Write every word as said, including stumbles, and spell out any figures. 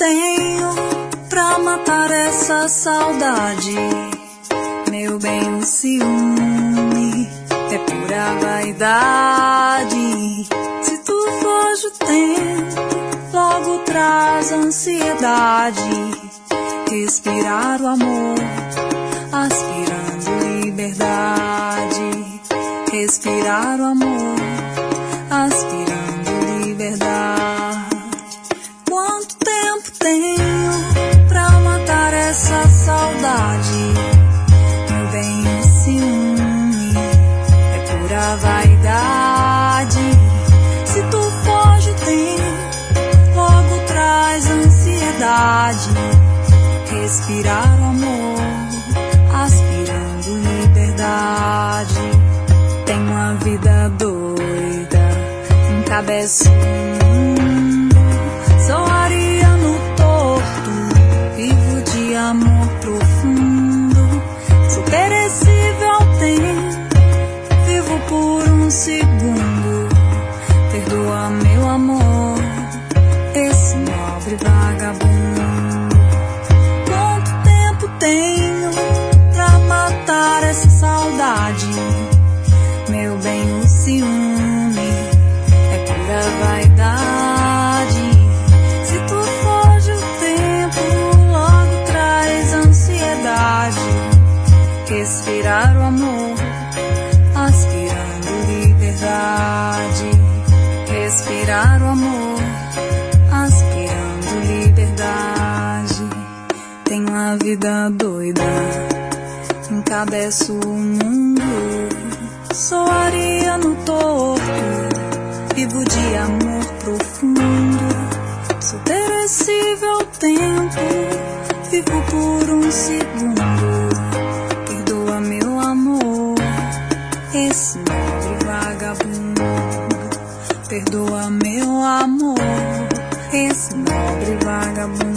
tenho pra matar essa saudade? Meu bem, o ciúme é pura vaidade. Se tu foge o tempo, logo traz ansiedade. Respirar o amor, aspirando liberdade. Respirar o amor, aspirando liberdade. Quanto tempo tenho pra matar essa saudade? Meu bem, o ciúme é pura vaidade. Se tu foge o tempo, logo traz ansiedade. Respirar o amor, aspirando liberdade. Tenho uma vida doida, encabeço o mundo. Sou ariano torto, vivo de amor profundo. Sou perecível ao tempo, vivo por um segundo. Perdoa meu amor, esse nobre vagabundo. Tenho pra matar essa saudade? Meu bem, o ciúme é pura vaidade. Se tu foge o tempo, logo traz ansiedade. Respirar o amor, aspirando liberdade. Respirar o amor, aspirando liberdade. Tenho uma vida doida, encabeço o mundo. Sou ariano torto, vivo de amor profundo. Sou perecível ao tempo, vivo por um segundo. Perdoa meu amor, esse nobre vagabundo. Perdoa meu amor, esse nobre vagabundo.